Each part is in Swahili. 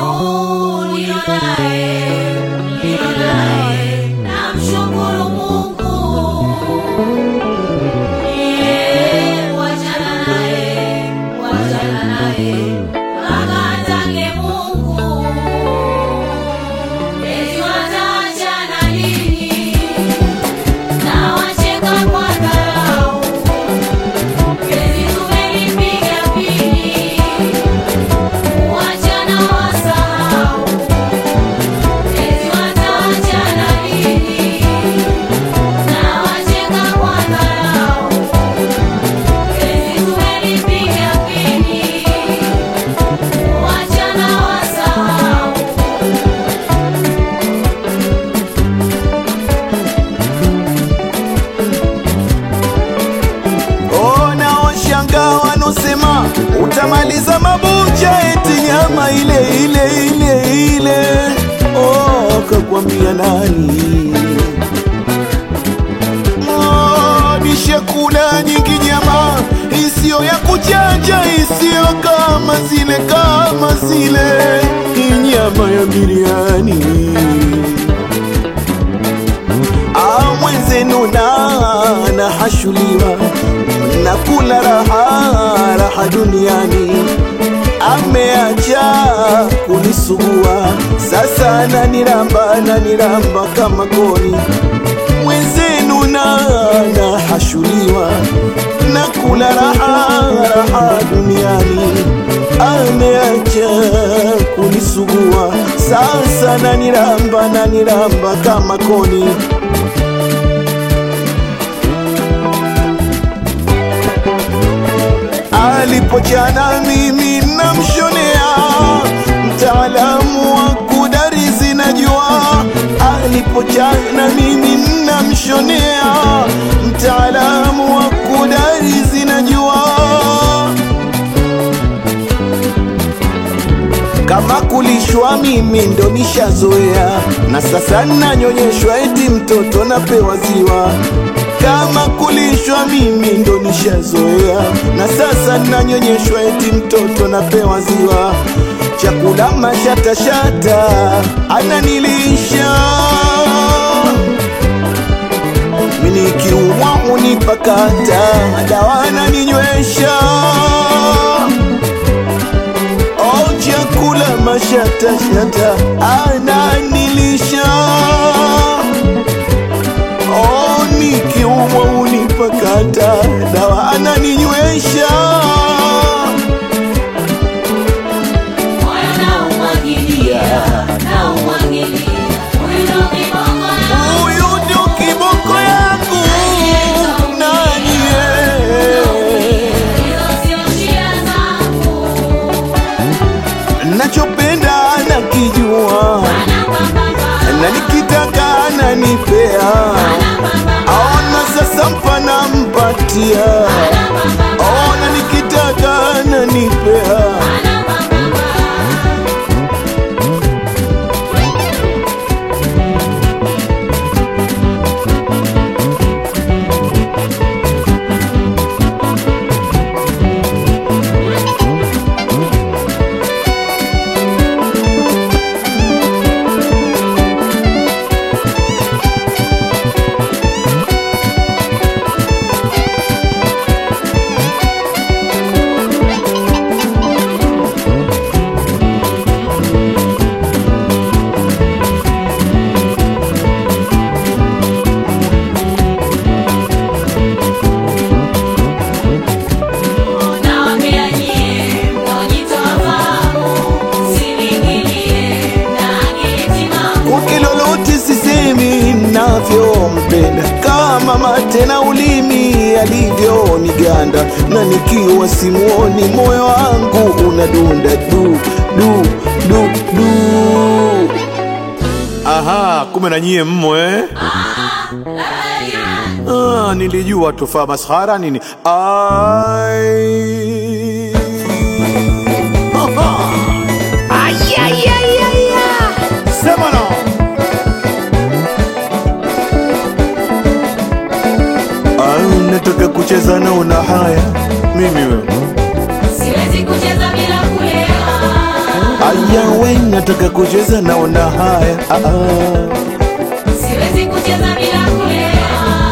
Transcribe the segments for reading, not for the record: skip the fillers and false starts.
Utamaliza mabucha eti nyama ile. Oh, kakwambia nani? Nishakula nyingi nyama isiyo ya kuchanja, isiyo kama zile nyama ya biriani. Mwenzenu na hashuliwa na kula raha duniani, ameacha kunisugua, sasa naniramba kama koni. Mwenzenu na hashuliwa na kula raha duniani, ameacha kunisugua, sasa naniramba kama koni. Alipochana mimi namshonea, mtaalamu wa kudarizi najua. Alipochana mimi namshonea, mtaalamu wa kudarizi najua. Kama kulishwa mimi ndo nishazoea, na sasa nanyonyeshwa eti mtoto napewa ziwa. Kama kulishwa mimi ndo nishazoea, na sasa nanyonyeshwa eti mtoto napewa ziwa. Chakula mashata ananilisha, mimi nikiumwa unipakata, dawa ananinywesha. Oh, chakula mashata ananilisha. Oh, nikiumwa unipakata, dawa ananinywesha. Huyu ndio kiboko yangu. Nani nachopenda nakijua, na nikitaka ananipea. Aona sasa mpana mpatia, aona nikitaka ananipea. Mpenda kama mate na ulimi alivyo niganda, na nikiwa simuoni moyo wangu unadunda du. Aha, kume na nyie mmo nilijua tufaa maskhara nini. Sema no. Nataka kucheza na una haya mimi wewe, siwezi kucheza bila kulea. yawe nataka kucheza naona haya. Siwezi kucheza bila kulewa.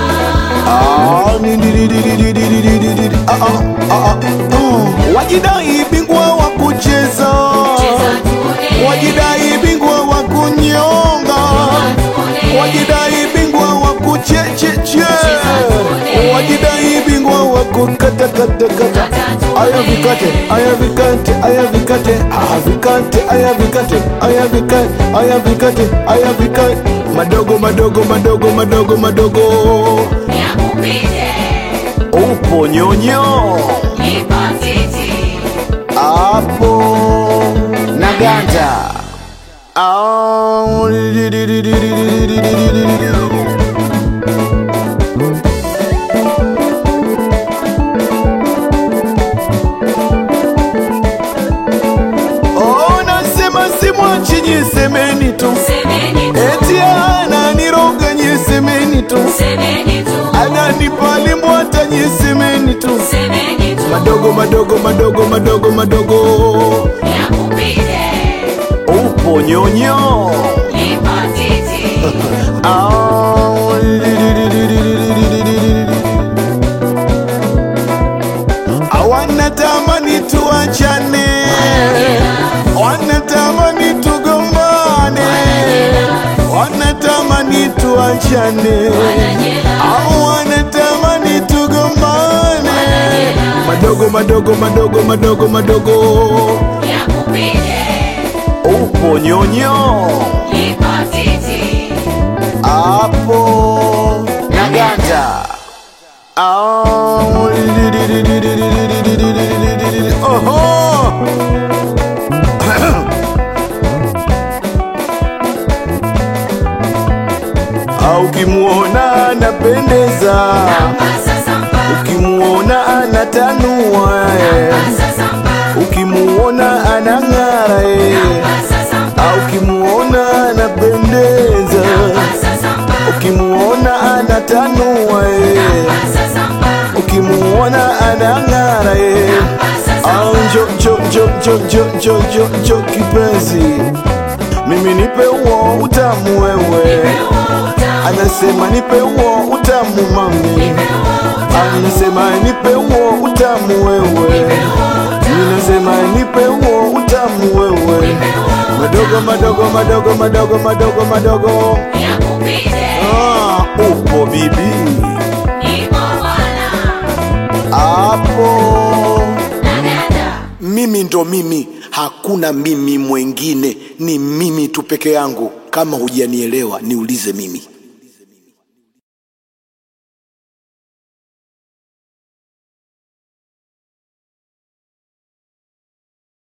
Wajidai bingwa wa kucheza, wajidai bingwa wa kunyonga, wajidai bingwa wa kuchecheche, wajidai bingwa wa kukatakata. Aya vikate, aya vikate, aya vikate, aya vikate, aya vikate, aya vikate, aya vikate, aya vikate. Madogo madogo madogo madogo madogo. Yakupite. Upo nyonyo. Nipo titi. Apo naganda. Nasema simwachi nyisemeni tu. Eti ananiroga nyisemeni tu. Ananipali mbwata nyisemeni tu. Madogo madogo madogo madogo madogo. Yakupite. Upo nyonyo. Nipo titi. Wanatamani tuachane, wanatamani tugombane, wanatamani tuachane, wanatamani tugombane. Madogo madogo madogo madogo madogo. Yakupite. Upo nyonyo. Nipo titi. Apo naganda. Oho. Ukimuona anapendeza, ukimuona anatanua, ukimuona anang'ara, ukimuona anapendeza, ukimuona anatanua, ukimuona anang'ara. Njo kipenzi, mimi nipe uo utamu wewe. Anasema nipe uo utamu mami, anasema nipe uo utamu wewe, ninasema nipe uo utamu wewe. Madogo madogo madogo madogo madogo madogo. Upo bibi. Apo mimi ndo mimi, hakuna mimi mwengine, ni mimi tu peke yangu. Kama hujanielewa niulize mimi.